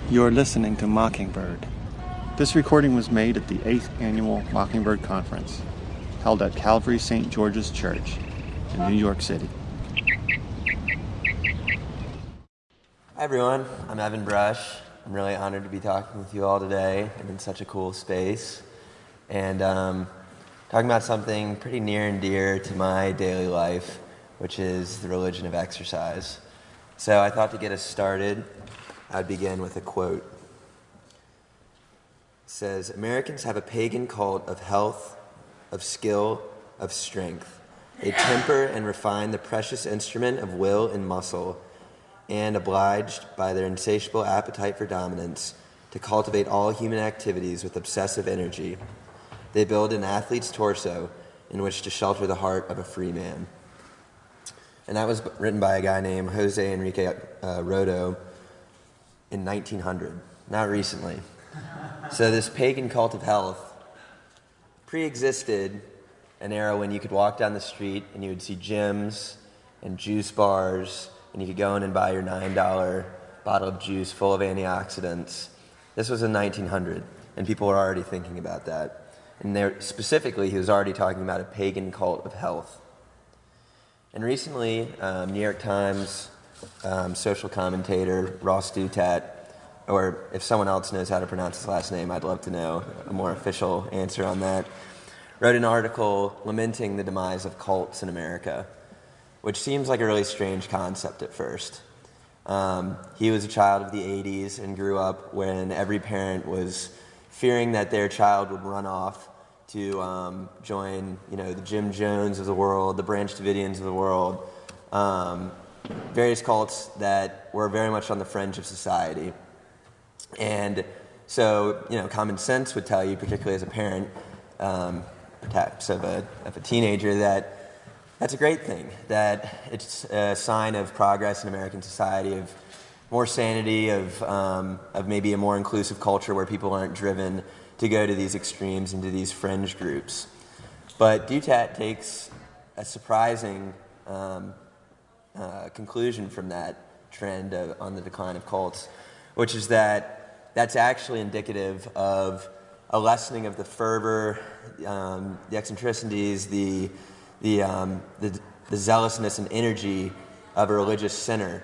You're listening to Mockingbird. This recording was made at the 8th Annual Mockingbird Conference, held at Calvary St. George's Church in New York City. Hi everyone, I'm Evan Brush. I'm really honored to be talking with you all today and in such a cool space. And talking about something pretty near and dear to my daily life, which is the religion of exercise. So I thought to get us started, I'd begin with a quote. It says, "Americans have a pagan cult of health, of skill, of strength. They temper and refine the precious instrument of will and muscle, and obliged by their insatiable appetite for dominance to cultivate all human activities with obsessive energy. They build an athlete's torso in which to shelter the heart of a free man." And that was written by a guy named Jose Enrique Rodo in 1900, not recently. So this pagan cult of health pre-existed an era when you could walk down the street and you would see gyms and juice bars, and you could go in and buy your $9 bottle of juice full of antioxidants. This was in 1900, and people were already thinking about that. And there, specifically, he was already talking about a pagan cult of health. And recently, New York Times social commentator Ross Douthat, or if someone else knows how to pronounce his last name, I'd love to know a more official answer on that, wrote an article lamenting the demise of cults in America, which seems like a really strange concept at first. He was a child of the 80s and grew up when every parent was fearing that their child would run off to join, the Jim Jones of the world, the Branch Davidians of the world, various cults that were very much on the fringe of society. And so, common sense would tell you, particularly as a parent, perhaps of a teenager, that that's a great thing, that it's a sign of progress in American society, of more sanity, of maybe a more inclusive culture where people aren't driven to go to these extremes and to these fringe groups. But Douthat takes a surprising conclusion from that trend on the decline of cults, which is that that's actually indicative of a lessening of the fervor, the eccentricities, the zealousness and energy of a religious sinner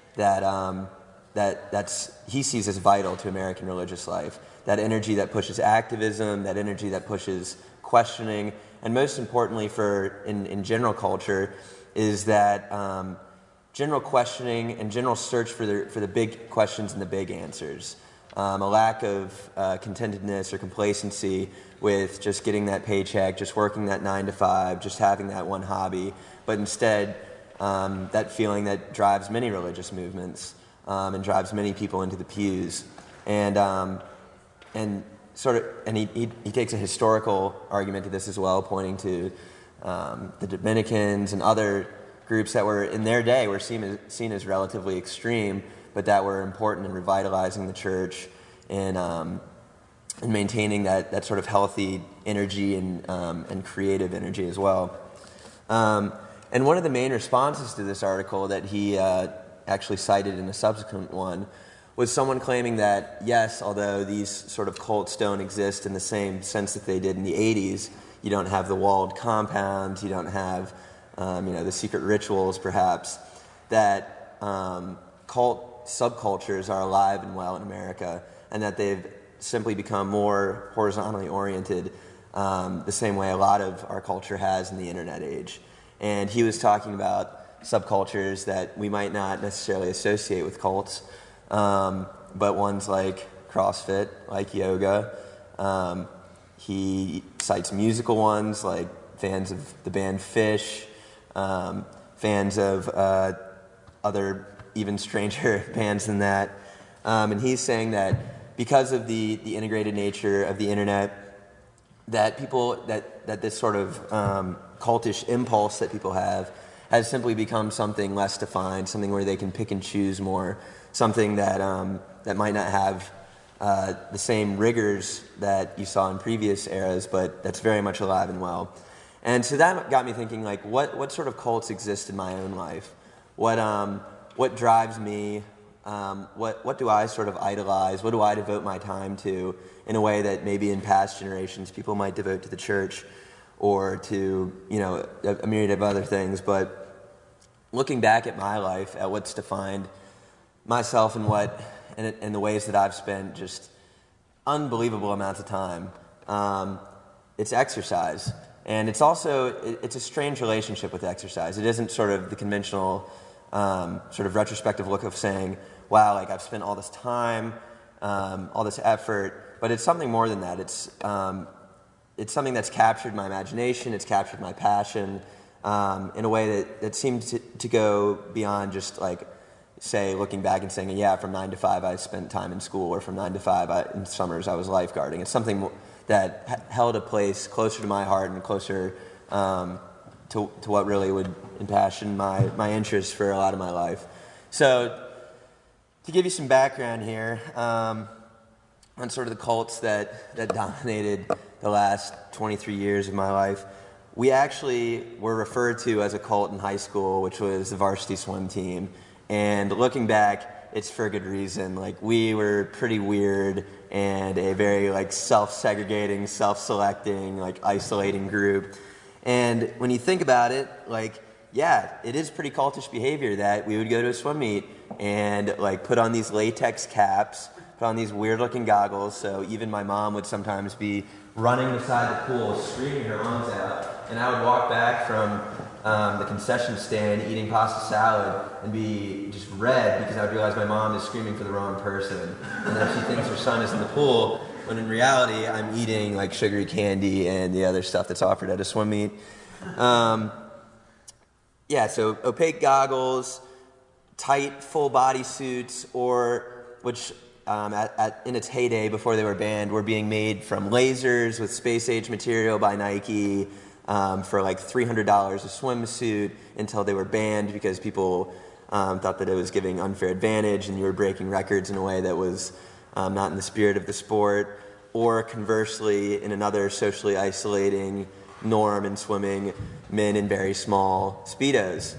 that's he sees as vital to American religious life. That energy that pushes activism, that energy that pushes questioning, and most importantly in general culture is that general questioning and general search for the big questions and the big answers. A lack of contentedness or complacency with just getting that paycheck, just working that 9 to 5, just having that one hobby, but instead that feeling that drives many religious movements and drives many people into the pews. And he takes a historical argument to this as well, pointing to the Dominicans and other groups that were in their day were seen as relatively extreme, but that were important in revitalizing the church and maintaining that sort of healthy energy and creative energy as well. And one of the main responses to this article that he actually cited in a subsequent one was someone claiming that, yes, although these sort of cults don't exist in the same sense that they did in the 80s, you don't have the walled compounds, you don't have the secret rituals perhaps, that cult subcultures are alive and well in America, and that they've simply become more horizontally oriented the same way a lot of our culture has in the internet age. And he was talking about subcultures that we might not necessarily associate with cults, but ones like CrossFit, like yoga. He cites musical ones like fans of the band Phish, fans of other even stranger bands than that. And he's saying that because of the integrated nature of the internet, that this sort of cultish impulse that people have has simply become something less defined, something where they can pick and choose more, something that might not have the same rigors that you saw in previous eras, but that's very much alive and well. And so that got me thinking, like, what sort of cults exist in my own life? What drives me what do I sort of idolize? What do I devote my time to in a way that maybe in past generations people might devote to the church or to, a myriad of other things. But looking back at my life, at what's defined myself and the ways that I've spent just unbelievable amounts of time, it's exercise. And it's also, it's a strange relationship with exercise. It isn't sort of the conventional sort of retrospective look of saying, wow, like I've spent all this time, all this effort, but it's something more than that. It's something that's captured my imagination, it's captured my passion in a way that seemed to go beyond just like, say, looking back and saying, yeah, from 9 to 5 I spent time in school, or from 9 to 5 in summers I was lifeguarding. It's something that held a place closer to my heart and closer to what really would impassion my interest for a lot of my life. So to give you some background here on sort of the cults that dominated the last 23 years of my life, we actually were referred to as a cult in high school, which was the varsity swim team. And looking back, it's for a good reason. Like, we were pretty weird and a very like self-segregating, self-selecting, like isolating group. And when you think about it, like, yeah, it is pretty cultish behavior that we would go to a swim meet and like put on these latex caps, put on these weird looking goggles. So even my mom would sometimes be running beside the pool, screaming her lungs out. And I would walk back from the concession stand eating pasta salad and be just red because I would realize my mom is screaming for the wrong person. And then she thinks her son is in the pool, when in reality I'm eating like sugary candy and the other stuff that's offered at a swim meet. So opaque goggles, tight full body suits, which in its heyday before they were banned, were being made from lasers with space age material by Nike for like $300 a swimsuit until they were banned because people thought that it was giving unfair advantage and you were breaking records in a way that was not in the spirit of the sport. Or conversely, in another socially isolating norm in swimming, men in very small Speedos.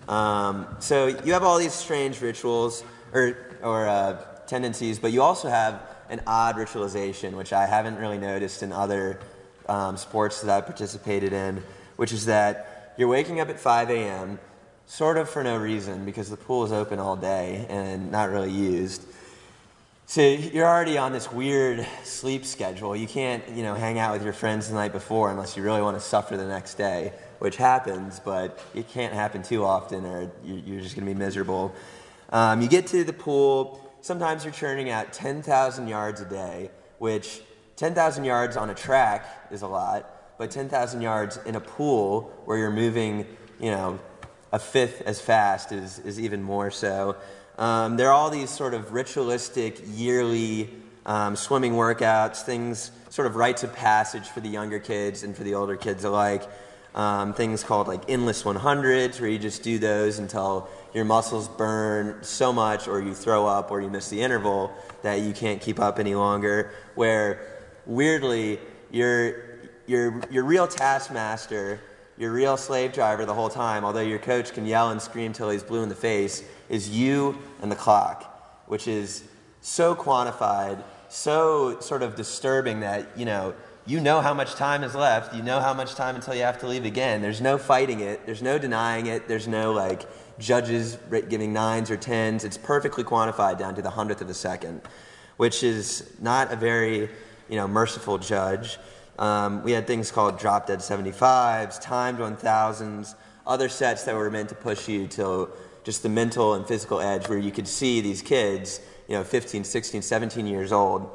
So you have all these strange rituals or tendencies, but you also have an odd ritualization, which I haven't really noticed in other sports that I've participated in, which is that you're waking up at 5 a.m., sort of for no reason, because the pool is open all day and not really used. So you're already on this weird sleep schedule. You can't, hang out with your friends the night before unless you really want to suffer the next day, which happens, but it can't happen too often or you're just going to be miserable. You get to the pool. Sometimes you're churning out 10,000 yards a day, which 10,000 yards on a track is a lot, but 10,000 yards in a pool where you're moving, a fifth as fast is even more so. There are all these sort of ritualistic, yearly swimming workouts, things, sort of rites of passage for the younger kids and for the older kids alike. Things called like endless 100s, where you just do those until your muscles burn so much or you throw up or you miss the interval that you can't keep up any longer, where weirdly your real taskmaster, your real slave driver the whole time, although your coach can yell and scream till he's blue in the face, is you and the clock, which is so quantified, so sort of disturbing that, you know how much time is left, you know how much time until you have to leave again. There's no fighting it, there's no denying it, there's no like judges giving 9s or 10s. It's perfectly quantified down to the 100th of a second, which is not a very, merciful judge. We had things called drop dead 75s, timed 1000s, other sets that were meant to push you to just the mental and physical edge where you could see these kids, 15, 16, 17 years old,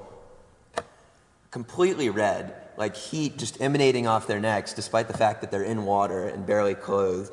completely red, like heat just emanating off their necks despite the fact that they're in water and barely clothed.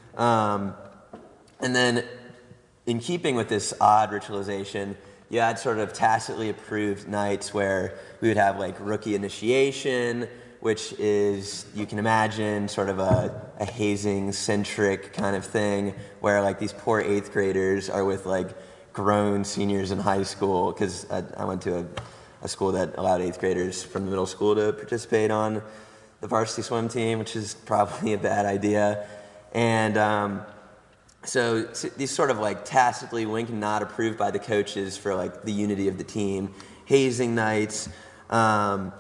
And then in keeping with this odd ritualization, you had sort of tacitly approved nights where we would have like rookie initiation, which is, you can imagine, sort of a hazing-centric kind of thing where like these poor 8th graders are with like grown seniors in high school, because I went to a school that allowed 8th graders from the middle school to participate on the varsity swim team, which is probably a bad idea. And So these sort of like tacitly wink and nod approved by the coaches for like the unity of the team, hazing nights, like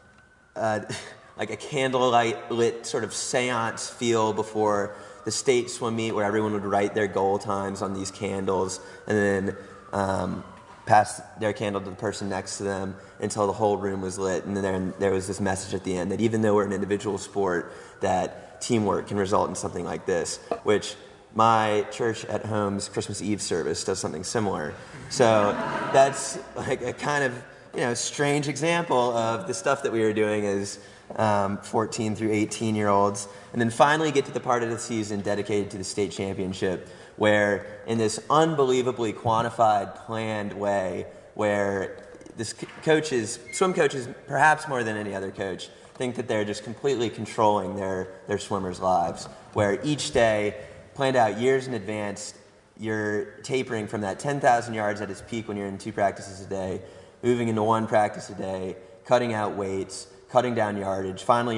a candlelight lit sort of seance feel before the state swim meet where everyone would write their goal times on these candles and then pass their candle to the person next to them until the whole room was lit. And then there was this message at the end that even though we're an individual sport, that teamwork can result in something like this, which my church at home's Christmas Eve service does something similar. So that's like a kind of, strange example of the stuff that we were doing as 14 through 18-year-olds. And then finally get to the part of the season dedicated to the state championship, where in this unbelievably quantified, planned way, where swim coaches, perhaps more than any other coach, think that they're just completely controlling their swimmers' lives, where each day, planned out years in advance, you're tapering from that 10,000 yards at its peak when you're in 2 practices a day, moving into 1 practice a day, cutting out weights, cutting down yardage. Finally,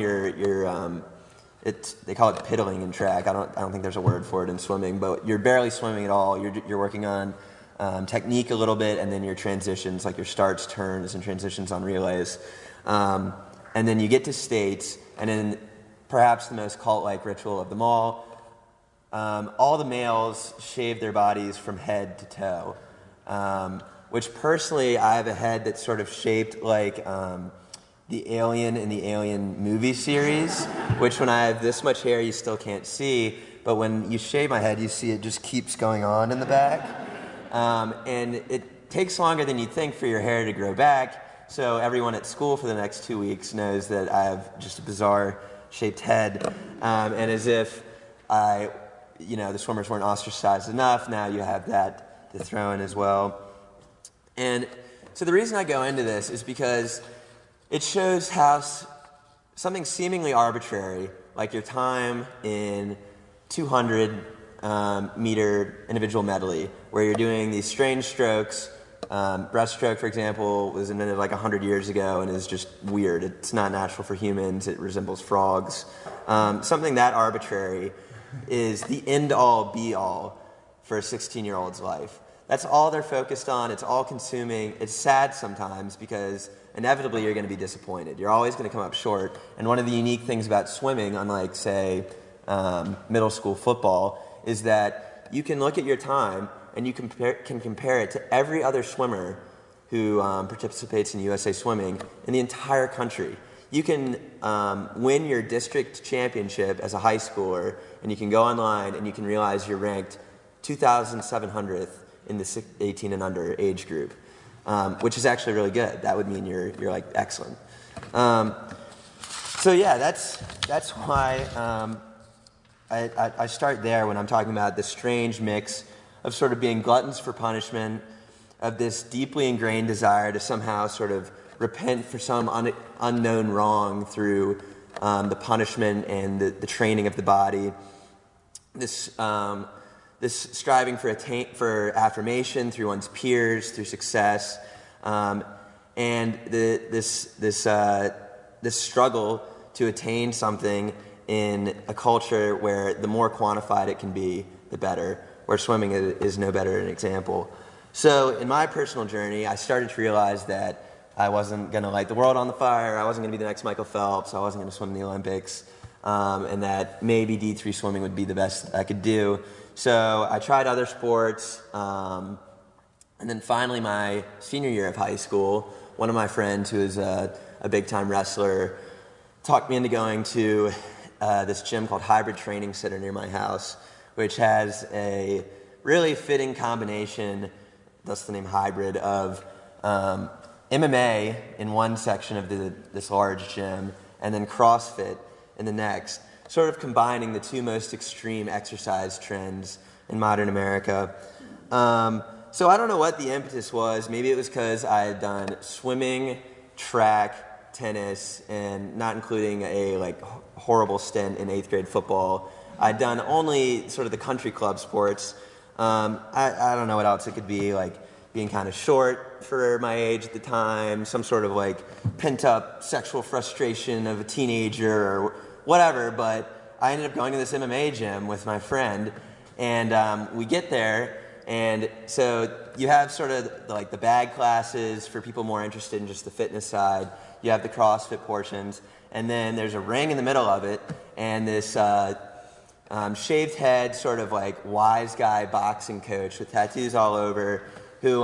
they call it piddling in track. I don't think there's a word for it in swimming, but you're barely swimming at all. You're working on technique a little bit, and then your transitions, like your starts, turns, and transitions on relays. And then you get to states, and then perhaps the most cult-like ritual of them all the males shave their bodies from head to toe, which personally I have a head that's sort of shaped like the Alien in the Alien movie series, which when I have this much hair you still can't see, but when you shave my head you see it just keeps going on in the back. And it takes longer than you'd think for your hair to grow back, so everyone at school for the next 2 weeks knows that I have just a bizarre shaped head, and as if the swimmers weren't ostracized enough, now you have that to throw in as well. And so the reason I go into this is because it shows how something seemingly arbitrary, like your time in 200 meter individual medley, where you're doing these strange strokes. Breaststroke, for example, was invented like 100 years ago and is just weird. It's not natural for humans. It resembles frogs. Something that arbitrary is the end-all, be-all for a 16-year-old's life. That's all they're focused on. It's all-consuming. It's sad sometimes because inevitably you're going to be disappointed. You're always going to come up short. And one of the unique things about swimming, unlike, say, middle school football, is that you can look at your time and you can compare it to every other swimmer who participates in USA Swimming in the entire country. You can win your district championship as a high schooler, and you can go online and you can realize you're ranked 2,700th in the 18 and under age group, which is actually really good. That would mean you're like excellent. So yeah, that's why I start there when I'm talking about this strange mix of sort of being gluttons for punishment, of this deeply ingrained desire to somehow sort of repent for some unknown wrong through the punishment and the training of the body, this striving for affirmation through one's peers, through success, and this struggle to attain something in a culture where the more quantified it can be, the better, where swimming is no better an example. So in my personal journey, I started to realize that I wasn't going to light the world on the fire, I wasn't going to be the next Michael Phelps, I wasn't going to swim in the Olympics, and that maybe D3 swimming would be the best I could do. So I tried other sports, and then finally my senior year of high school, one of my friends who is a big-time wrestler talked me into going to this gym called Hybrid Training Center near my house, which has a really fitting combination, thus the name hybrid, of MMA in one section of this large gym and then CrossFit in the next, sort of combining the two most extreme exercise trends in modern America. So I don't know what the impetus was. Maybe it was because I had done swimming, track, tennis, and not including a horrible stint in 8th grade football. I'd done only sort of the country club sports. I don't know what else it could be, like being kind of short for my age at the time, some sort of like pent-up sexual frustration of a teenager or whatever, but I ended up going to this MMA gym with my friend, And we get there, and so you have sort of like the bag classes for people more interested in just the fitness side. You have the CrossFit portions, and then there's a ring in the middle of it, and this shaved head, sort of like wise guy boxing coach with tattoos all over, who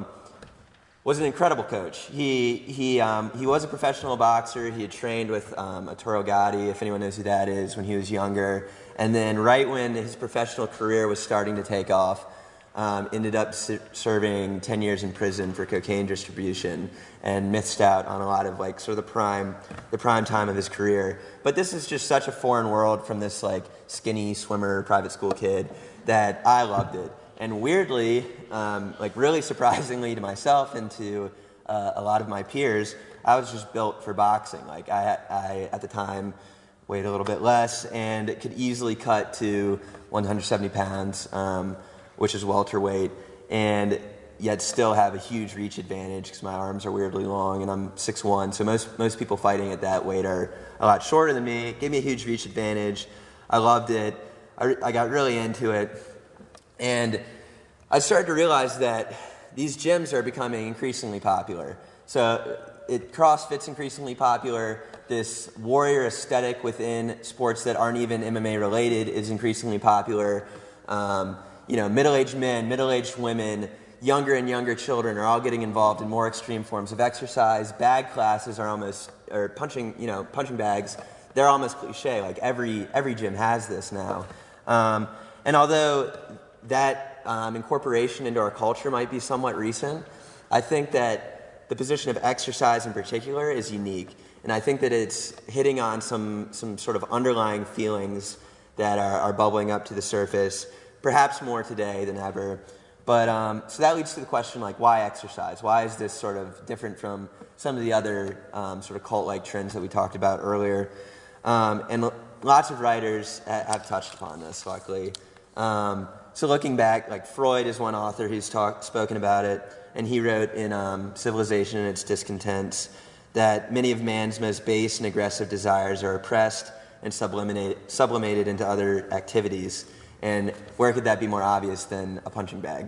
was an incredible coach. He was a professional boxer. He had trained with Arturo Gatti, if anyone knows who that is, when he was younger. And then right when his professional career was starting to take off, ended up serving 10 years in prison for cocaine distribution and missed out on a lot of like sort of the prime time of his career. But this is just such a foreign world from this like skinny swimmer private school kid that I loved it. And weirdly, like really surprisingly to myself and to a lot of my peers, I was just built for boxing. Like I at the time weighed a little bit less and could easily cut to 170 pounds, which is welterweight, and yet still have a huge reach advantage because my arms are weirdly long and I'm 6'1". So most people fighting at that weight are a lot shorter than me. It gave me a huge reach advantage. I loved it. I got really into it. And I started to realize that these gyms are becoming increasingly popular. So CrossFit's increasingly popular. This warrior aesthetic within sports that aren't even MMA related is increasingly popular. Middle-aged men, middle-aged women, younger and younger children are all getting involved in more extreme forms of exercise. Bag classes are punching bags, they're almost cliche. Like every gym has this now. And although that incorporation into our culture might be somewhat recent, I think that the position of exercise in particular is unique. And I think that it's hitting on some sort of underlying feelings that are bubbling up to the surface, perhaps more today than ever. But so that leads to the question, like, why exercise? Why is this sort of different from some of the other sort of cult-like trends that we talked about earlier? And lots of writers have touched upon this, luckily. So looking back, like Freud is one author who's spoken about it, and he wrote in Civilization and Its Discontents that many of man's most base and aggressive desires are oppressed and sublimated into other activities. And where could that be more obvious than a punching bag?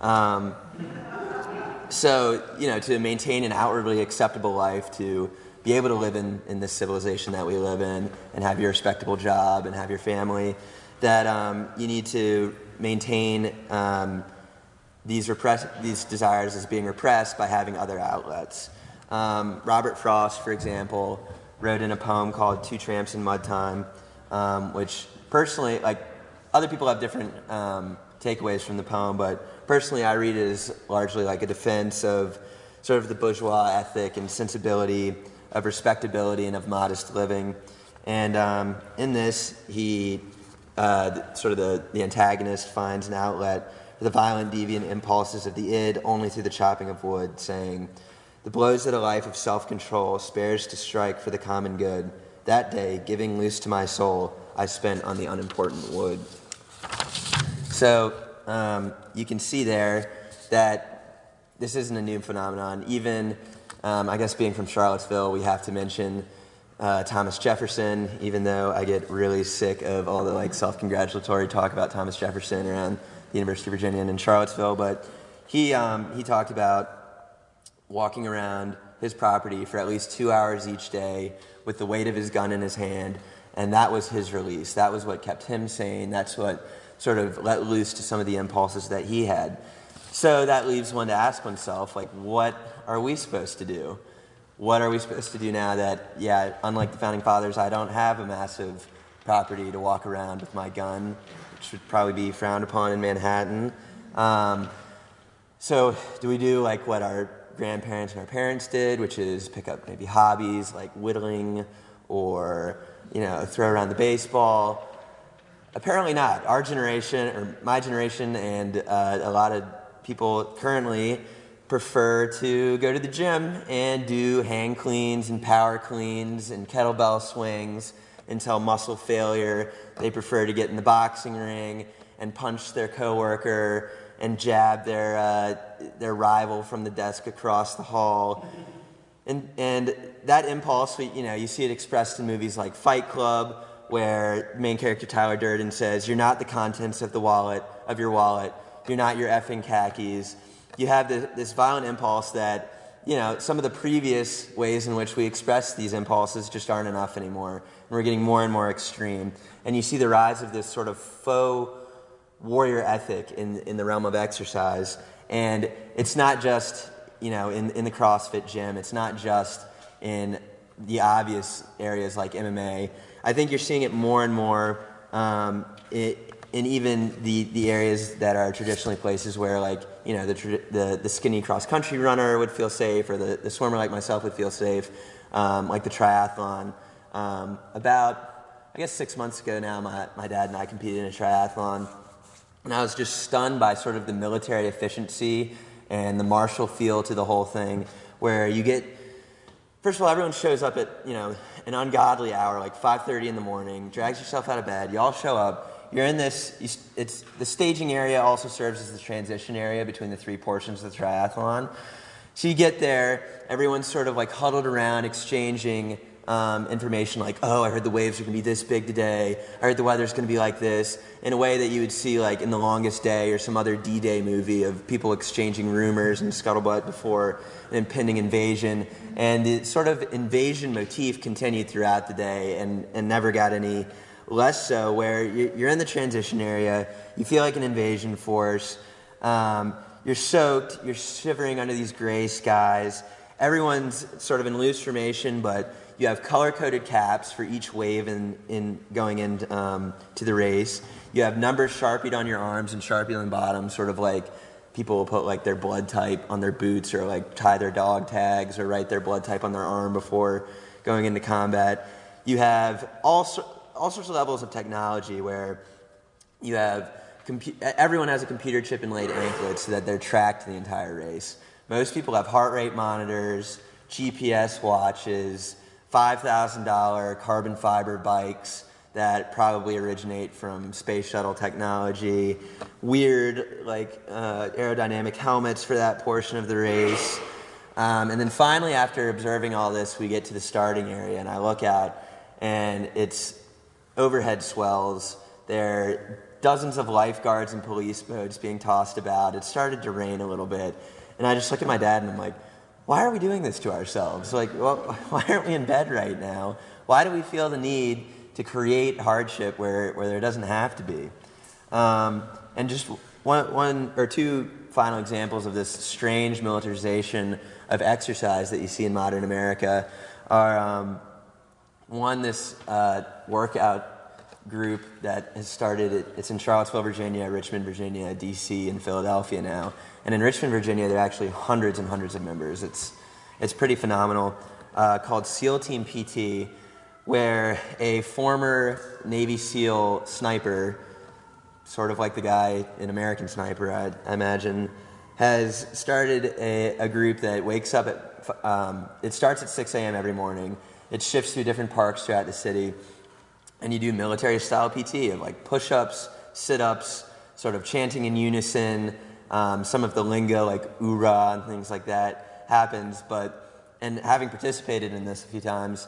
So, to maintain an outwardly acceptable life, to be able to live in this civilization that we live in and have your respectable job and have your family, that you need to maintain these desires as being repressed by having other outlets. Robert Frost, for example, wrote in a poem called Two Tramps in Mud Time, which personally, like, other people have different takeaways from the poem, but personally I read it as largely like a defense of sort of the bourgeois ethic and sensibility of respectability and of modest living. And in this, he, the antagonist, finds an outlet for the violent, deviant impulses of the id only through the chopping of wood, saying, "The blows that a life of self-control spares to strike for the common good, that day, giving loose to my soul, I spent on the unimportant wood." So you can see there that this isn't a new phenomenon. Even, I guess being from Charlottesville, we have to mention Thomas Jefferson, even though I get really sick of all the self-congratulatory talk about Thomas Jefferson around the University of Virginia and in Charlottesville. But he talked about walking around his property for at least 2 hours each day with the weight of his gun in his hand, and that was his release. That was what kept him sane. That's what sort of let loose to some of the impulses that he had. So that leaves one to ask oneself, what are we supposed to do? What are we supposed to do now that, unlike the Founding Fathers, I don't have a massive property to walk around with my gun, which would probably be frowned upon in Manhattan. So do we do what our grandparents and our parents did, which is pick up maybe hobbies like whittling or, throw around the baseball? Apparently not. Our generation, or my generation, and a lot of people currently prefer to go to the gym and do hang cleans and power cleans and kettlebell swings until muscle failure. They prefer to get in the boxing ring and punch their coworker and jab their rival from the desk across the hall. And that impulse, you see it expressed in movies like Fight Club, where main character Tyler Durden says, "You're not the contents of your wallet. You're not your effing khakis." You have this violent impulse that, some of the previous ways in which we express these impulses just aren't enough anymore. And we're getting more and more extreme. And you see the rise of this sort of faux warrior ethic in the realm of exercise. And it's not just, in the CrossFit gym. It's not just in the obvious areas like MMA. I think you're seeing it more and more in even the areas that are traditionally places where, like, the skinny cross-country runner would feel safe, or the swimmer like myself would feel safe, like the triathlon. About, I guess, 6 months ago now, my dad and I competed in a triathlon, and I was just stunned by sort of the military efficiency and the martial feel to the whole thing, where you get, first of all, everyone shows up at, an ungodly hour, like 5:30 in the morning, drags yourself out of bed, you all show up. You're in it's the staging area also serves as the transition area between the three portions of the triathlon. So you get there, everyone's sort of like huddled around, exchanging information like, "Oh, I heard the waves are going to be this big today. I heard the weather's going to be like this," in a way that you would see like in The Longest Day or some other D-Day movie of people exchanging rumors and scuttlebutt before an impending invasion. And the sort of invasion motif continued throughout the day and never got any less so, where you're in the transition area, you feel like an invasion force, you're soaked, you're shivering under these gray skies, everyone's sort of in loose formation, but you have color-coded caps for each wave in going into to the race. You have numbers sharpied on your arms and sharpied on the bottom, sort of like people will put like their blood type on their boots, or like tie their dog tags, or write their blood type on their arm before going into combat. You have all sorts of levels of technology where you have everyone has a computer chip and laid anklets so that they're tracked the entire race. Most people have heart rate monitors, GPS watches, $5,000 carbon fiber bikes that probably originate from space shuttle technology, weird like aerodynamic helmets for that portion of the race. And then finally, after observing all this, we get to the starting area, and I look out, and it's overhead swells. There are dozens of lifeguards and police boats being tossed about. It started to rain a little bit. And I just look at my dad and I'm like, why are we doing this to ourselves? Like, well, why aren't we in bed right now? Why do we feel the need to create hardship where there doesn't have to be? And just one or two final examples of this strange militarization of exercise that you see in modern America are this workout group that has started. It's in Charlottesville, Virginia, Richmond, Virginia, D.C., and Philadelphia now. And in Richmond, Virginia, there are actually hundreds and hundreds of members. It's pretty phenomenal. Called SEAL Team PT, where a former Navy SEAL sniper, sort of like the guy in American Sniper, I imagine, has started a group that wakes up it starts at 6 a.m. every morning. It shifts through different parks throughout the city, and you do military-style PT of like push-ups, sit-ups, sort of chanting in unison. Some of the lingo, like "oorah" and things like that, happens. And having participated in this a few times,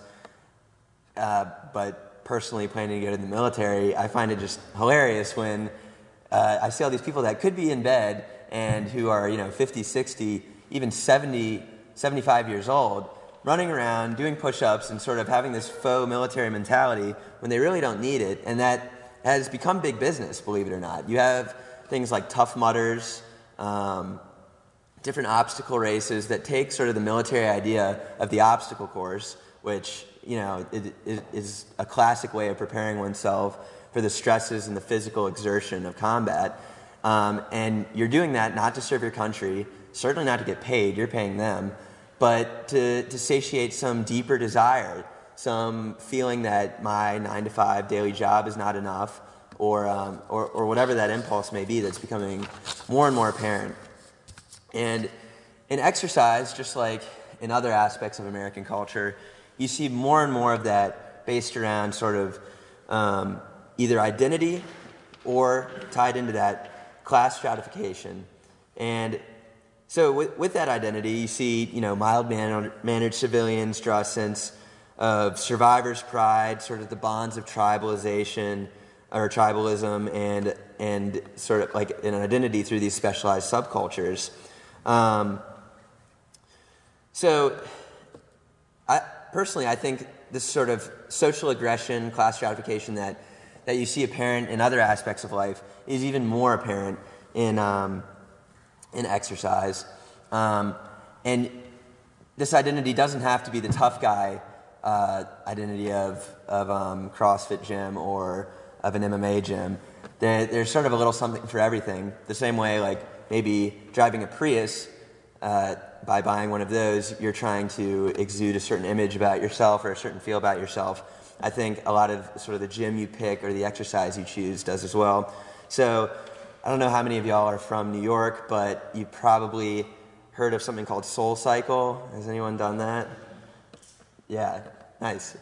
but personally planning to go to the military, I find it just hilarious when I see all these people that could be in bed and who are 50, 60, even 70, 75 years old, running around, doing push-ups, and sort of having this faux military mentality when they really don't need it. And that has become big business, believe it or not. You have things like Tough Mudders, different obstacle races that take sort of the military idea of the obstacle course, which, it is a classic way of preparing oneself for the stresses and the physical exertion of combat. And you're doing that not to serve your country, certainly not to get paid, you're paying them, but to satiate some deeper desire, some feeling that my 9-to-5 daily job is not enough, or whatever that impulse may be that's becoming more and more apparent. And in exercise, just like in other aspects of American culture, you see more and more of that based around sort of either identity or tied into that class stratification. And so with that identity, you see, mild-mannered civilians draw a sense of survivor's pride, sort of the bonds of tribalization or tribalism, and sort of like an identity through these specialized subcultures. So I think this sort of social aggression, class stratification that you see apparent in other aspects of life is even more apparent in exercise. And this identity doesn't have to be the tough guy identity of CrossFit gym or of an MMA gym. There's sort of a little something for everything. The same way, like maybe driving a Prius, by buying one of those, you're trying to exude a certain image about yourself or a certain feel about yourself. I think a lot of sort of the gym you pick or the exercise you choose does as well. So I don't know how many of y'all are from New York, but you probably heard of something called SoulCycle. Has anyone done that? Yeah, nice.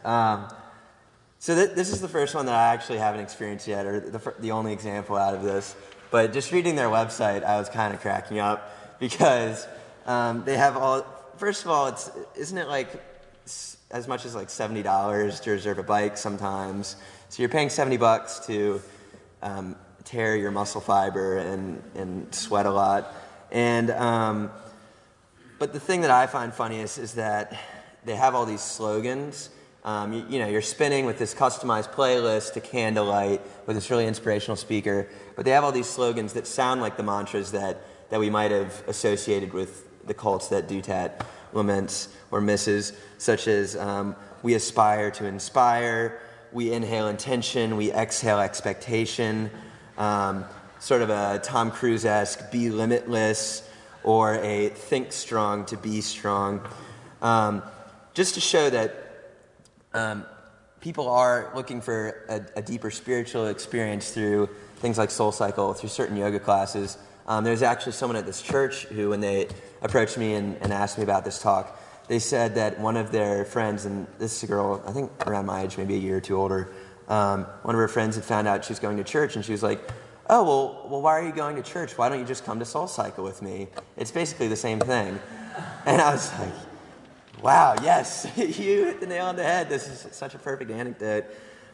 So this is the first one that I actually haven't experienced yet, or the only example out of this. But just reading their website, I was kind of cracking up because they have all. First of all, isn't it like as much as like $70 to reserve a bike sometimes? So you're paying $70 to tear your muscle fiber and sweat a lot. And but the thing that I find funniest is that they have all these slogans. You're spinning with this customized playlist to candlelight with this really inspirational speaker, but they have all these slogans that sound like the mantras that we might have associated with the cults that Dutat laments or misses, such as we aspire to inspire, we inhale intention, we exhale expectation, sort of a Tom Cruise-esque be limitless, or a think strong to be strong, just to show that people are looking for a deeper spiritual experience through things like SoulCycle, through certain yoga classes. There's actually someone at this church who, when they approached me and asked me about this talk, they said that one of their friends, and this is a girl, I think around my age, maybe a year or two older, one of her friends had found out she was going to church, and she was like, oh, well, why are you going to church? Why don't you just come to SoulCycle with me? It's basically the same thing. And I was like, wow, yes, you hit the nail on the head. This is such a perfect anecdote.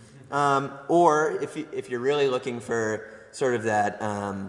Or if you're really looking for sort of that,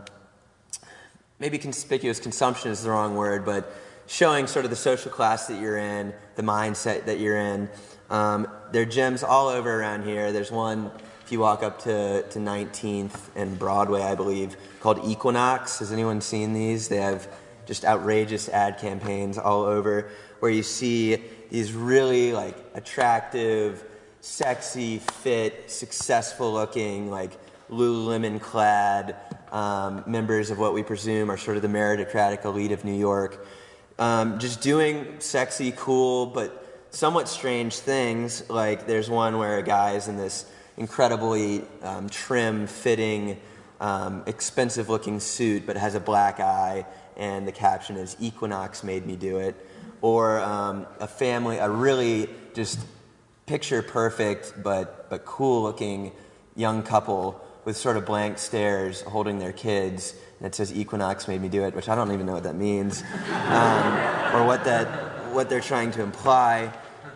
maybe conspicuous consumption is the wrong word, but showing sort of the social class that you're in, the mindset that you're in. There are gyms all over around here. There's one, if you walk up to 19th and Broadway, I believe, called Equinox. Has anyone seen these? They have just outrageous ad campaigns all over, where you see these really like attractive, sexy, fit, successful looking, like Lululemon clad members of what we presume are sort of the meritocratic elite of New York, just doing sexy, cool, but somewhat strange things. Like there's one where a guy is in this incredibly trim, fitting, expensive looking suit, but has a black eye, and the caption is "Equinox made me do it." Or a family, a really just picture perfect but cool looking young couple with sort of blank stares holding their kids, and it says "Equinox made me do it," which I don't even know what that means, or what they're trying to imply.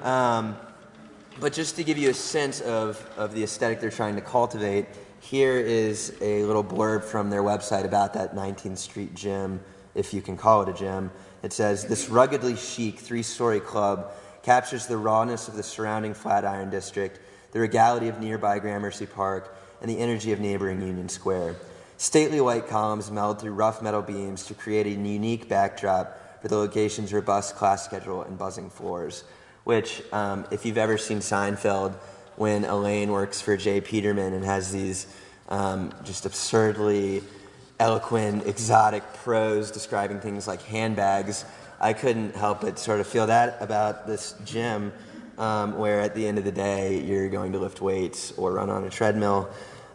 But just to give you a sense of the aesthetic they're trying to cultivate, here is a little blurb from their website about that 19th Street gym, if you can call it a gym. It says, "This ruggedly chic 3-story club captures the rawness of the surrounding Flatiron district, the regality of nearby Gramercy Park, and the energy of neighboring Union Square. Stately white columns meld through rough metal beams to create a unique backdrop for the location's robust class schedule and buzzing floors." Which, if you've ever seen Seinfeld, when Elaine works for Jay Peterman and has these just absurdly eloquent, exotic prose describing things like handbags, I couldn't help but sort of feel that about this gym, where at the end of the day you're going to lift weights or run on a treadmill.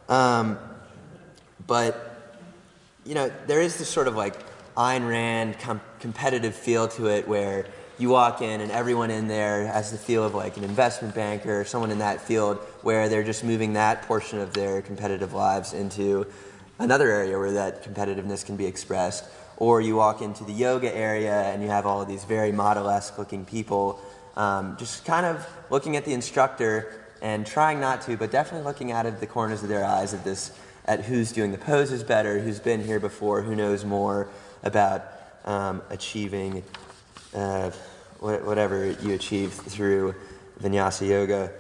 But, there is this sort of like Ayn Rand competitive feel to it, where you walk in and everyone in there has the feel of like an investment banker or someone in that field, where they're just moving that portion of their competitive lives into another area where that competitiveness can be expressed. Or you walk into the yoga area and you have all of these very model-esque looking people just kind of looking at the instructor and trying not to, but definitely looking out of the corners of their eyes at who's doing the poses better, who's been here before, who knows more about achieving whatever you achieve through Vinyasa Yoga.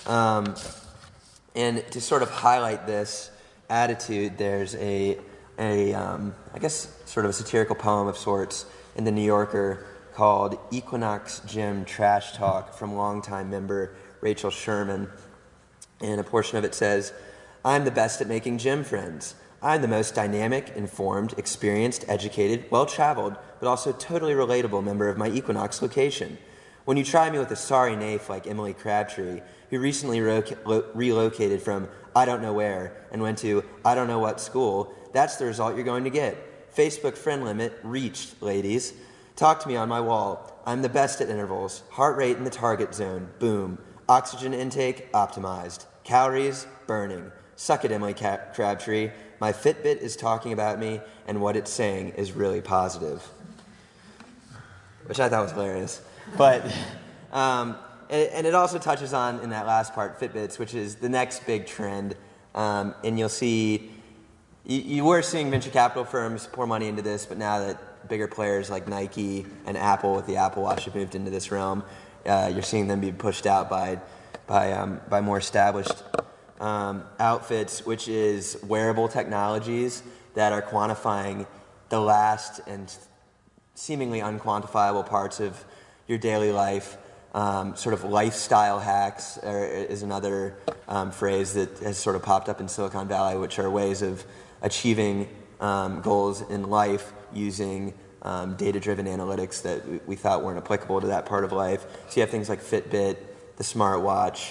And to sort of highlight this attitude, there's I guess sort of a satirical poem of sorts in the New Yorker called Equinox Gym Trash Talk from longtime member Rachel Sherman. And a portion of it says, "I'm the best at making gym friends. I'm the most dynamic, informed, experienced, educated, well-traveled, but also totally relatable member of my Equinox location. When you try me with a sorry naif like Emily Crabtree, who recently relocated from I don't know where and went to I don't know what school, that's the result you're going to get. Facebook friend limit reached, ladies. Talk to me on my wall. I'm the best at intervals. Heart rate in the target zone. Boom. Oxygen intake optimized. Calories burning. Suck it, Emily Crabtree. My Fitbit is talking about me, and what it's saying is really positive." Which I thought was hilarious. But, and it also touches on, in that last part, Fitbits, which is the next big trend. And you'll see, you were seeing venture capital firms pour money into this, but now that bigger players like Nike and Apple with the Apple Watch have moved into this realm, you're seeing them be pushed out by more established outfits, which is wearable technologies that are quantifying the last and seemingly unquantifiable parts of your daily life. Sort of lifestyle hacks is another phrase that has sort of popped up in Silicon Valley, which are ways of achieving goals in life using data-driven analytics that we thought weren't applicable to that part of life. So you have things like Fitbit, the smartwatch.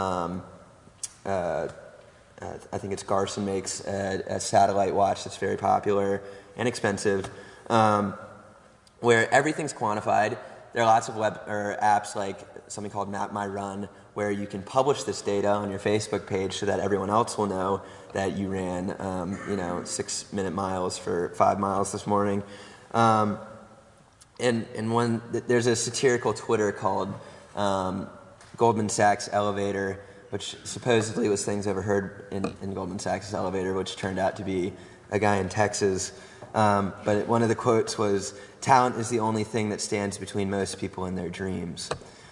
I think it's Garson makes a satellite watch that's very popular and expensive, where everything's quantified. There are lots of web or apps like something called Map My Run, where you can publish this data on your Facebook page so that everyone else will know that you ran, 6-minute miles for 5 miles this morning. And there's a satirical Twitter called Goldman Sachs Elevator, which supposedly was things overheard in Goldman Sachs' elevator, which turned out to be a guy in Texas. But one of the quotes was, "Talent is the only thing that stands between most people and their dreams."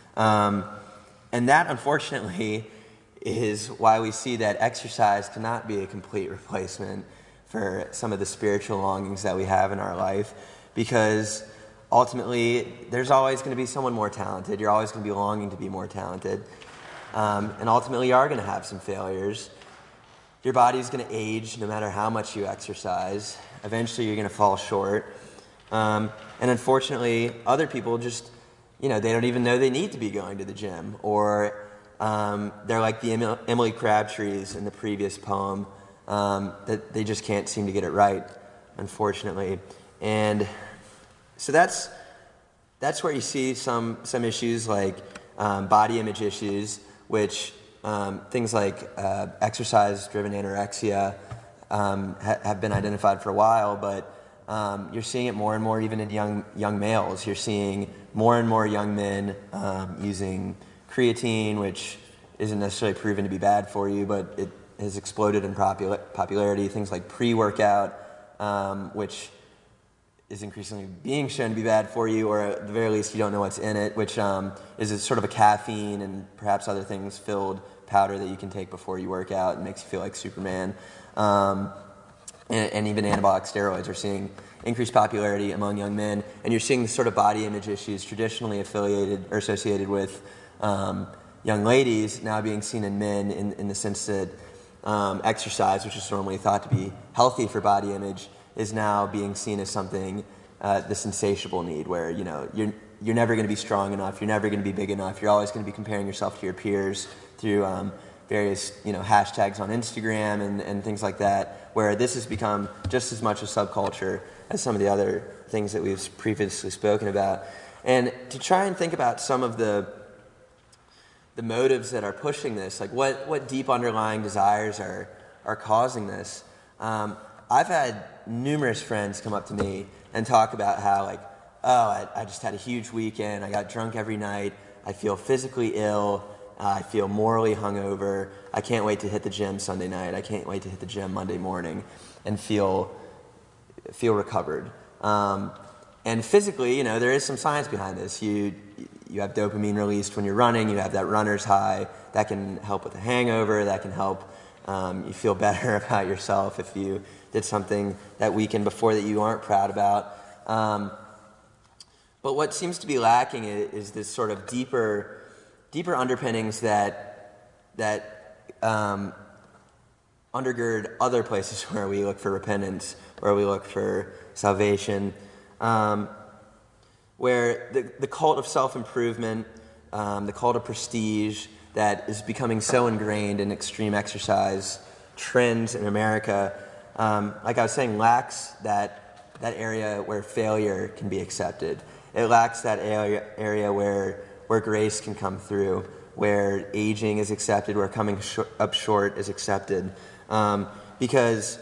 And that, unfortunately, is why we see that exercise cannot be a complete replacement for some of the spiritual longings that we have in our life, because ultimately there's always going to be someone more talented. You're always going to be longing to be more talented. And ultimately you are going to have some failures. Your body's going to age no matter how much you exercise. Eventually you're going to fall short. And unfortunately, other people just, they don't even know they need to be going to the gym. Or they're like the Emily Crabtrees in the previous poem, that they just can't seem to get it right, unfortunately. And so that's where you see some issues like body image issues, which things like exercise-driven anorexia have been identified for a while, but you're seeing it more and more even in young males. You're seeing more and more young men using creatine, which isn't necessarily proven to be bad for you, but it has exploded in popularity. Things like pre-workout, which is increasingly being shown to be bad for you, or at the very least you don't know what's in it, which is a sort of a caffeine and perhaps other things filled powder that you can take before you work out and makes you feel like Superman. And even anabolic steroids are seeing increased popularity among young men, and you're seeing the sort of body image issues traditionally affiliated or associated with young ladies now being seen in men in the sense that exercise, which is normally thought to be healthy for body image, is now being seen as something, this insatiable need where, you're never going to be strong enough, you're never going to be big enough, you're always going to be comparing yourself to your peers through various, hashtags on Instagram and things like that, where this has become just as much a subculture as some of the other things that we've previously spoken about. And to try and think about some of the motives that are pushing this, like what deep underlying desires are causing this. I've had numerous friends come up to me and talk about how I just had a huge weekend, I got drunk every night, I feel physically ill, I feel morally hungover, I can't wait to hit the gym Sunday night, I can't wait to hit the gym Monday morning and feel recovered. And physically, there is some science behind this. You have dopamine released when you're running, you have that runner's high, that can help with a hangover, that can help you feel better about yourself if you did something that weekend before that you aren't proud about. But what seems to be lacking is this sort of deeper underpinnings that undergird other places where we look for repentance, where we look for salvation, where the cult of self-improvement, the cult of prestige that is becoming so ingrained in extreme exercise trends in America, like I was saying, lacks that area where failure can be accepted. It lacks that area where grace can come through, where aging is accepted, where coming up short is accepted. Because,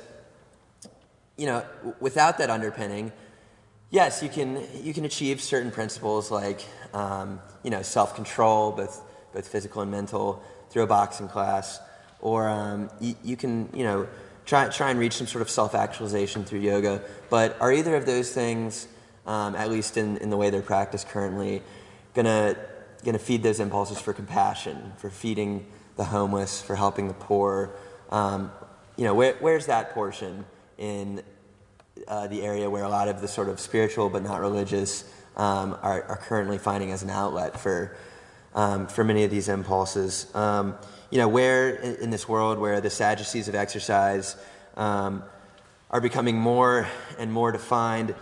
without that underpinning, yes, you can achieve certain principles like, self-control, both physical and mental, through a boxing class, or you can, try and reach some sort of self-actualization through yoga. But are either of those things, at least in the way they're practiced currently, gonna feed those impulses for compassion, for feeding the homeless, for helping the poor? Where's that portion in the area where a lot of the sort of spiritual but not religious are currently finding as an outlet for many of these impulses? Where in this world where the Sadducees of exercise are becoming more and more defined,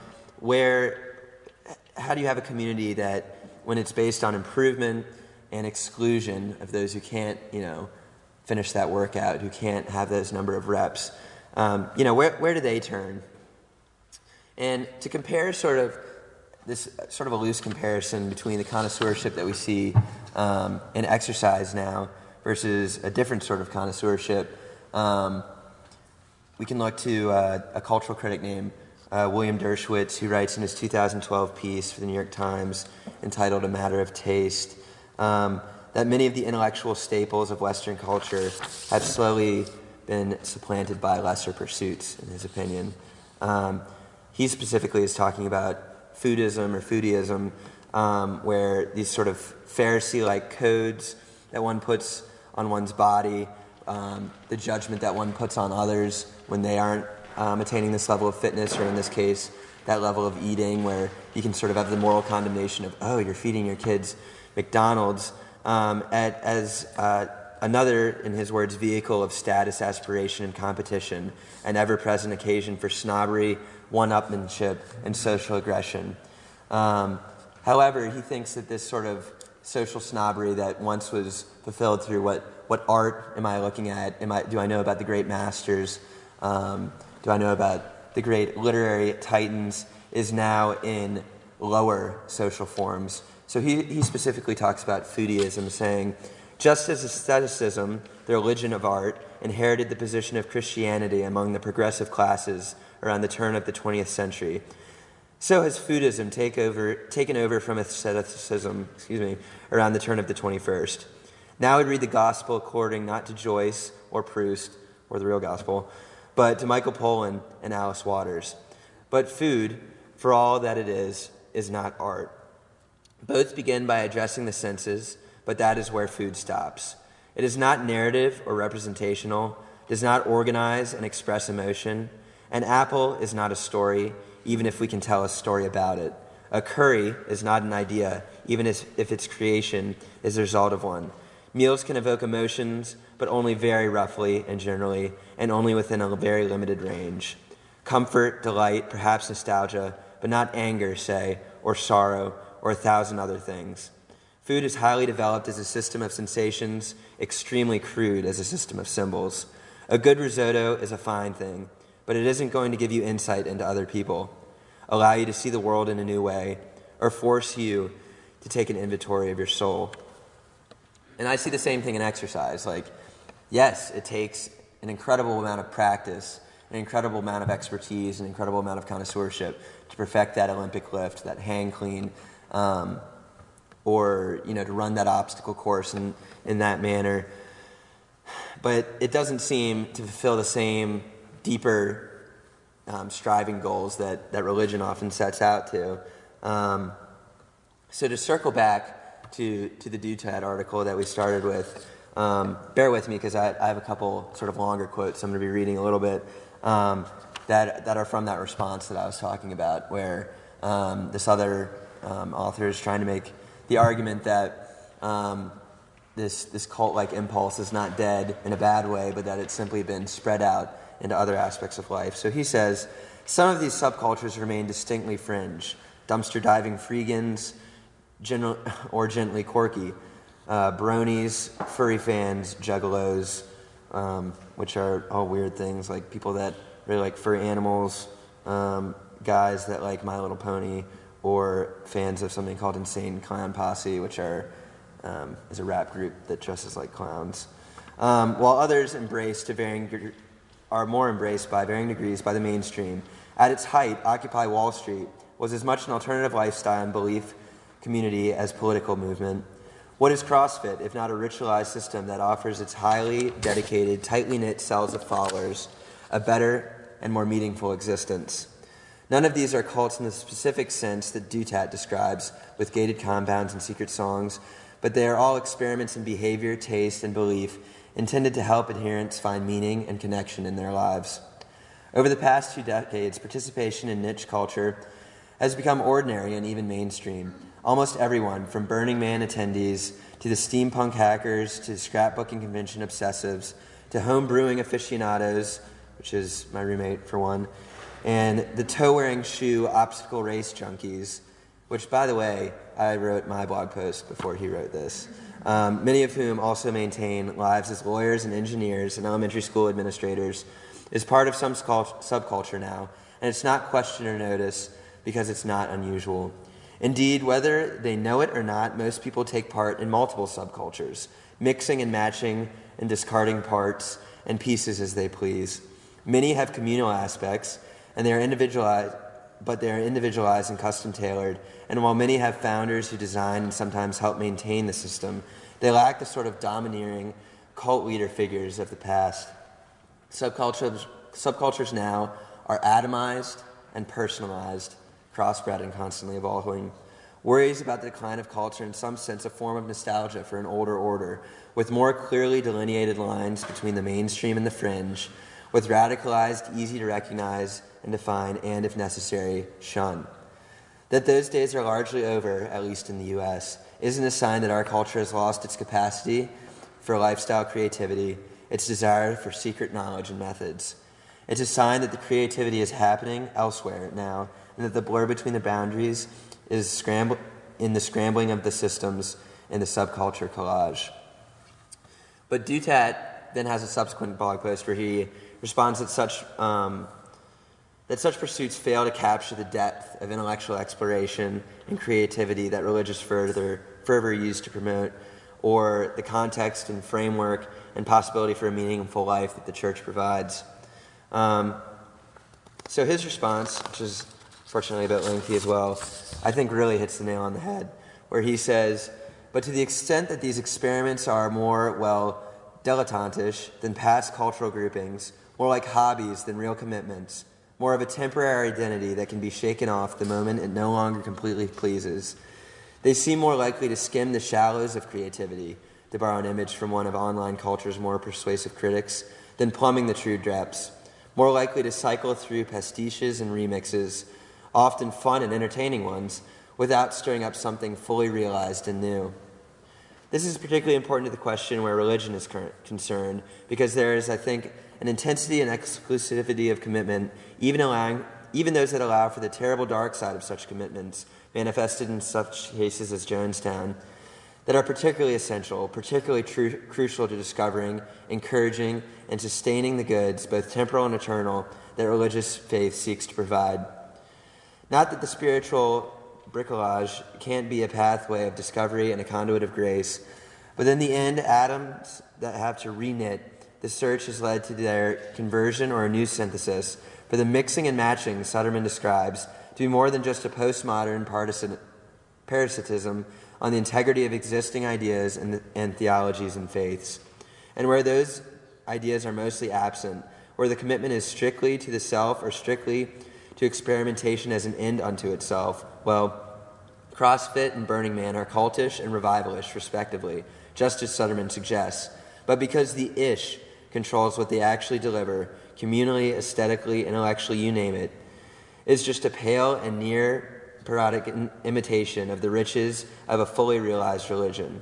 how do you have a community that, when it's based on improvement and exclusion of those who can't, finish that workout, who can't have those number of reps, where do they turn? And to compare this sort of a loose comparison between the connoisseurship that we see in exercise now versus a different sort of connoisseurship, we can look to a cultural critic named William Dershowitz, who writes in his 2012 piece for the New York Times entitled A Matter of Taste, that many of the intellectual staples of Western culture have slowly been supplanted by lesser pursuits, in his opinion. He specifically is talking about foodism or foodieism, where these sort of Pharisee-like codes that one puts on one's body, the judgment that one puts on others when they aren't attaining this level of fitness, or in this case, that level of eating, where you can sort of have the moral condemnation of, oh, you're feeding your kids McDonald's, as another, in his words, vehicle of status, aspiration, and competition, an ever-present occasion for snobbery, one-upmanship, and social aggression. However, he thinks that this sort of social snobbery that once was fulfilled through what art am I looking at? Do I know about the great masters? Do I know about the great literary titans? Is now in lower social forms. So he specifically talks about foodieism, saying, just as aestheticism, the religion of art, inherited the position of Christianity among the progressive classes around the turn of the 20th century, so has foodism taken over from aestheticism, around the turn of the 21st. Now I would read the gospel according not to Joyce or Proust, or the real gospel, but to Michael Pollan and Alice Waters. But food, for all that it is not art. Both begin by addressing the senses, but that is where food stops. It is not narrative or representational, does not organize and express emotion. An apple is not a story, even if we can tell a story about it. A curry is not an idea, even if its creation is the result of one. Meals can evoke emotions, but only very roughly and generally, and only within a very limited range. Comfort, delight, perhaps nostalgia, but not anger, say, or sorrow, or 1,000 other things. Food is highly developed as a system of sensations, extremely crude as a system of symbols. A good risotto is a fine thing, but it isn't going to give you insight into other people, allow you to see the world in a new way, or force you to take an inventory of your soul. And I see the same thing in exercise. Yes, it takes an incredible amount of practice, an incredible amount of expertise, an incredible amount of connoisseurship to perfect that Olympic lift, that hang clean, or to run that obstacle course in that manner. But it doesn't seem to fulfill the same deeper striving goals that religion often sets out to. So to circle back to the DUTAT article that we started with, bear with me because I have a couple sort of longer quotes I'm going to be reading a little bit that are from that response that I was talking about, where this other author is trying to make the argument that this cult-like impulse is not dead in a bad way, but that it's simply been spread out into other aspects of life. So he says, some of these subcultures remain distinctly fringe. Dumpster diving freegans, or gently quirky. Bronies, furry fans, juggalos, which are all weird things, like people that really like furry animals, guys that like My Little Pony, or fans of something called Insane Clown Posse, which is a rap group that dresses like clowns. While others are more embraced by varying degrees by the mainstream. At its height, Occupy Wall Street was as much an alternative lifestyle and belief community as political movement. What is CrossFit, if not a ritualized system that offers its highly dedicated, tightly knit cells of followers a better and more meaningful existence? None of these are cults in the specific sense that DUTAT describes, with gated compounds and secret songs, but they are all experiments in behavior, taste, and belief intended to help adherents find meaning and connection in their lives. Over the past 2 decades, participation in niche culture has become ordinary and even mainstream. Almost everyone, from Burning Man attendees to the steampunk hackers to scrapbooking convention obsessives to home brewing aficionados, which is my roommate for one, and the toe-wearing shoe obstacle race junkies, which, by the way, I wrote my blog post before he wrote this, many of whom also maintain lives as lawyers and engineers and elementary school administrators, is part of some subculture now, and it's not questioned or noticed because it's not unusual. Indeed, whether they know it or not, most people take part in multiple subcultures, mixing and matching and discarding parts and pieces as they please. Many have communal aspects, and they are individualized, but they are individualized and custom-tailored, and while many have founders who design and sometimes help maintain the system, they lack the sort of domineering cult leader figures of the past. Subcultures now are atomized and personalized, crossbred and constantly evolving. Worries about the decline of culture in some sense a form of nostalgia for an older order, with more clearly delineated lines between the mainstream and the fringe, with radicalized, easy to recognize and define, and, if necessary, shun. That those days are largely over, at least in the U.S., isn't a sign that our culture has lost its capacity for lifestyle creativity, its desire for secret knowledge and methods. It's a sign that the creativity is happening elsewhere now, and that the blur between the boundaries is in the scrambling of the systems in the subculture collage. But DUTAT then has a subsequent blog post where he responds that such pursuits fail to capture the depth of intellectual exploration and creativity that religious fervor used to promote, or the context and framework and possibility for a meaningful life that the church provides. So his response, which is fortunately a bit lengthy as well, I think really hits the nail on the head, where he says, but to the extent that these experiments are more, dilettantish than past cultural groupings, more like hobbies than real commitments, more of a temporary identity that can be shaken off the moment it no longer completely pleases, they seem more likely to skim the shallows of creativity, to borrow an image from one of online culture's more persuasive critics, than plumbing the true depths, more likely to cycle through pastiches and remixes, often fun and entertaining ones, without stirring up something fully realized and new. This is particularly important to the question where religion is concerned, because there is, I think, an intensity and exclusivity of commitment, even those that allow for the terrible dark side of such commitments, manifested in such cases as Jonestown, that are particularly essential, particularly crucial to discovering, encouraging, and sustaining the goods, both temporal and eternal, that religious faith seeks to provide. Not that the spiritual bricolage can't be a pathway of discovery and a conduit of grace, but in the end, atoms that have to reknit, the search has led to their conversion or a new synthesis, for the mixing and matching Suderman describes to be more than just a postmodern parasitism on the integrity of existing ideas and theologies and faiths. And where those ideas are mostly absent, where the commitment is strictly to the self or strictly to experimentation as an end unto itself, well, CrossFit and Burning Man are cultish and revivalist, respectively, just as Suderman suggests. But because the ish controls what they actually deliver, communally, aesthetically, intellectually, you name it, is just a pale and near parodic imitation of the riches of a fully realized religion.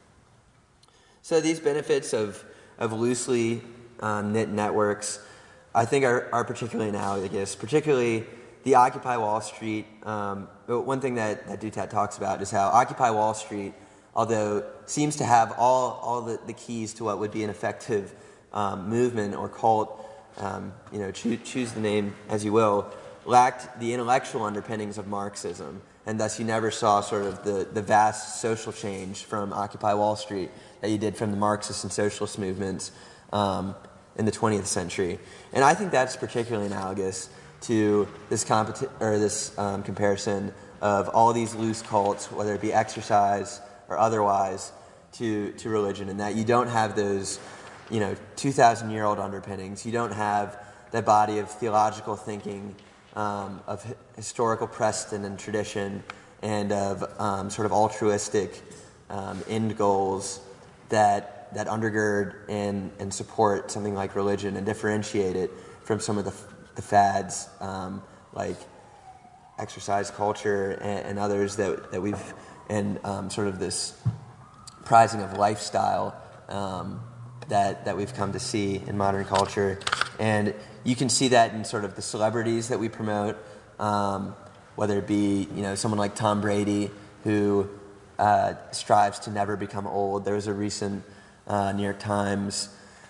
So these benefits of loosely knit networks, I think, are particularly analogous, particularly the Occupy Wall Street. One thing that Dutat talks about is how Occupy Wall Street, although seems to have all the keys to what would be an effective movement or cult, choose the name as you will, lacked the intellectual underpinnings of Marxism, and thus you never saw sort of the vast social change from Occupy Wall Street that you did from the Marxist and socialist movements in the 20th century. And I think that's particularly analogous to this comparison of all these loose cults, whether it be exercise or otherwise, to religion, and that you don't have those 2,000-year-old underpinnings. You don't have that body of theological thinking, of historical precedent and tradition, and of sort of altruistic end goals that undergird and support something like religion and differentiate it from some of the fads like exercise culture and others that we've, and sort of this prizing of lifestyle that we've come to see in modern culture. And you can see that in sort of the celebrities that we promote, whether it be someone like Tom Brady, who strives to never become old. There was a recent New York Times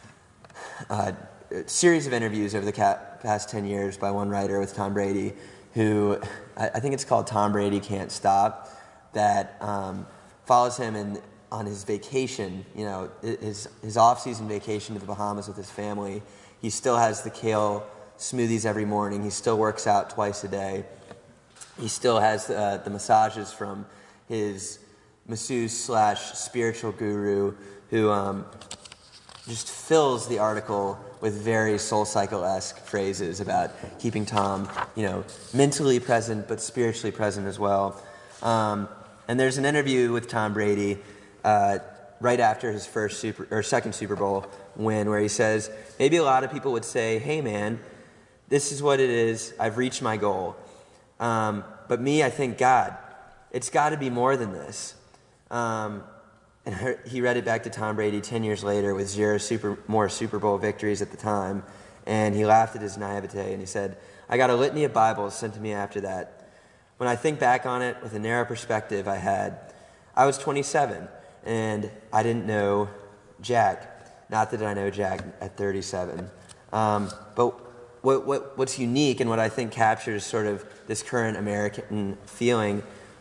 series of interviews over the past 10 years by one writer with Tom Brady, who I think it's called Tom Brady Can't Stop, that follows him on his vacation, his off-season vacation to the Bahamas with his family. He still has the kale smoothies every morning. He still works out twice a day. He still has the massages from his masseuse/spiritual guru, who just fills the article with very SoulCycle-esque phrases about keeping Tom, mentally present but spiritually present as well. And there's an interview with Tom Brady right after his second Super Bowl win, where he says, maybe a lot of people would say, hey man, this is what it is, I've reached my goal. But me, I think, God, it's got to be more than this. And he read it back to Tom Brady 10 years later with 0 more Super Bowl victories at the time, and he laughed at his naivete, and he said, I got a litany of Bibles sent to me after that. When I think back on it with a narrow perspective I was 27, and I didn't know Jack. Not that I know Jack at 37. But what's unique and what I think captures sort of this current American feeling,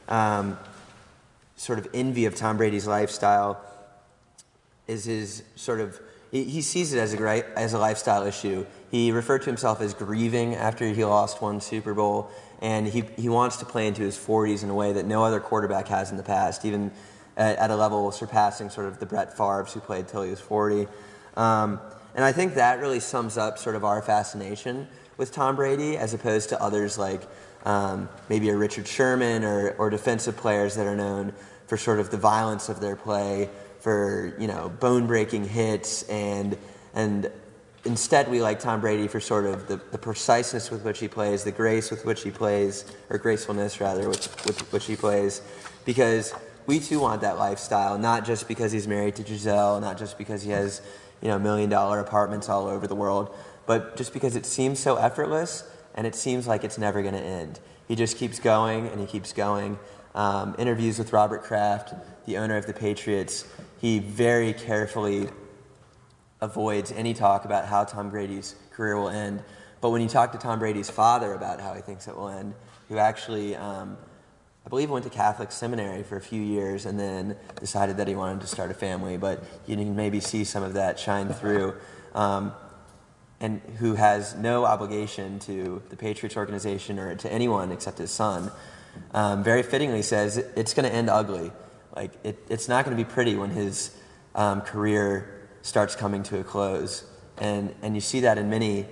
sort of envy of Tom Brady's lifestyle, is his sort of, he sees it as a lifestyle issue. He referred to himself as grieving after he lost one Super Bowl, and he wants to play into his 40s in a way that no other quarterback has in the past, even at a level surpassing sort of the Brett Favres who played till he was 40. And I think that really sums up sort of our fascination with Tom Brady, as opposed to others like maybe a Richard Sherman or defensive players that are known for sort of the violence of their play, for bone-breaking hits, and instead we like Tom Brady for sort of the preciseness with which he plays, the grace with which he plays, or gracefulness rather, with which he plays, because we too want that lifestyle, not just because he's married to Giselle, not just because he has $1 million apartments all over the world, but just because it seems so effortless and it seems like it's never going to end. He just keeps going and he keeps going. Interviews with Robert Kraft, the owner of the Patriots, he very carefully avoids any talk about how Tom Brady's career will end. But when you talk to Tom Brady's father about how he thinks it will end, who actually, I believe, went to Catholic seminary for a few years and then decided that he wanted to start a family, but you can maybe see some of that shine through, and who has no obligation to the Patriots organization or to anyone except his son, very fittingly says, it's going to end ugly. Like, it's not going to be pretty when his career starts coming to a close. And you see that in many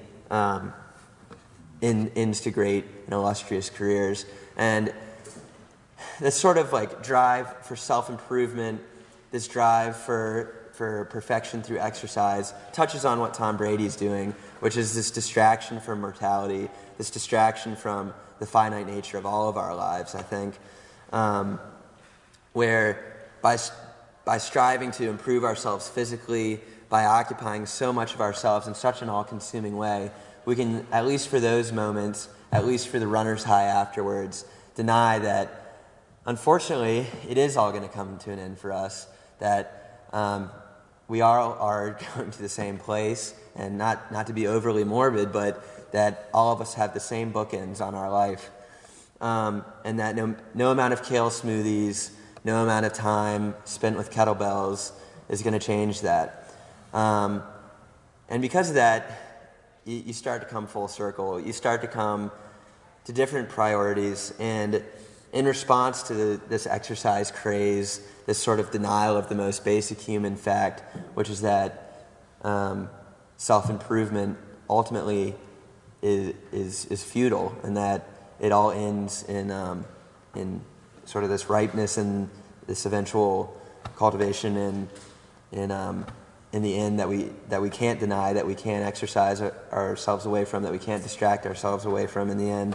into great and illustrious careers. And this sort of like drive for self-improvement, this drive for perfection through exercise touches on what Tom Brady's doing, which is this distraction from mortality, this distraction from the finite nature of all of our lives, I think, where by striving to improve ourselves physically, by occupying so much of ourselves in such an all-consuming way, we can, at least for those moments, at least for the runner's high afterwards, deny that, unfortunately, it is all going to come to an end for us, that we all are going to the same place, and not to be overly morbid, but that all of us have the same bookends on our life, and that no amount of kale smoothies, no amount of time spent with kettlebells is going to change that. And because of that, you start to come full circle. You start to come to different priorities, and in response to this exercise craze, this sort of denial of the most basic human fact, which is that self-improvement ultimately is futile, and that it all ends in sort of this ripeness and this eventual cultivation in the end that we can't deny, that we can't exercise ourselves away from, that we can't distract ourselves away from in the end,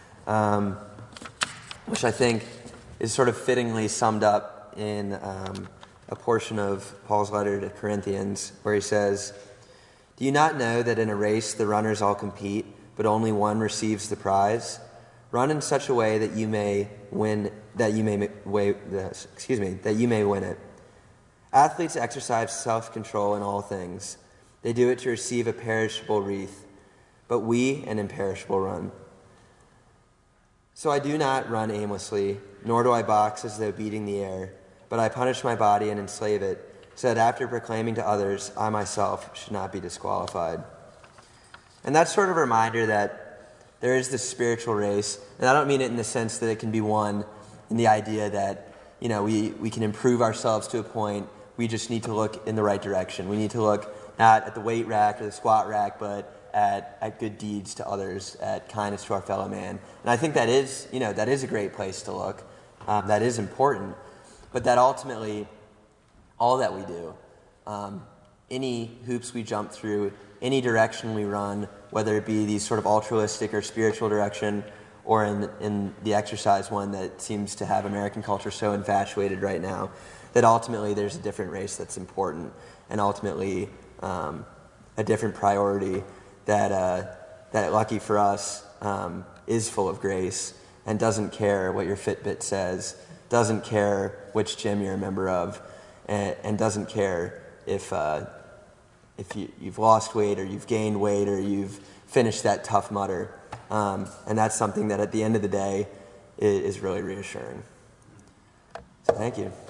which I think is sort of fittingly summed up in a portion of Paul's letter to Corinthians, where he says, "Do you not know that in a race the runners all compete, but only one receives the prize? Run in such a way that you may win. That you may win it. Athletes exercise self-control in all things. They do it to receive a perishable wreath, but we an imperishable run. So I do not run aimlessly, nor do I box as though beating the air, but I punish my body and enslave it, so that after proclaiming to others, I myself should not be disqualified." And that's sort of a reminder that there is this spiritual race, and I don't mean it in the sense that it can be won in the idea that, you know, we can improve ourselves to a point. We just need to look in the right direction. We need to look not at the weight rack or the squat rack, but at good deeds to others, at kindness to our fellow man. And I think that is a great place to look. That is important. But that ultimately, all that we do, any hoops we jump through, any direction we run, whether it be the sort of altruistic or spiritual direction, or in the exercise one that seems to have American culture so infatuated right now, that ultimately there's a different race that's important, and ultimately a different priority that lucky for us, is full of grace and doesn't care what your Fitbit says, doesn't care which gym you're a member of, and doesn't care if you've lost weight or you've gained weight or you've finished that Tough Mudder. And that's something that at the end of the day is really reassuring. So thank you.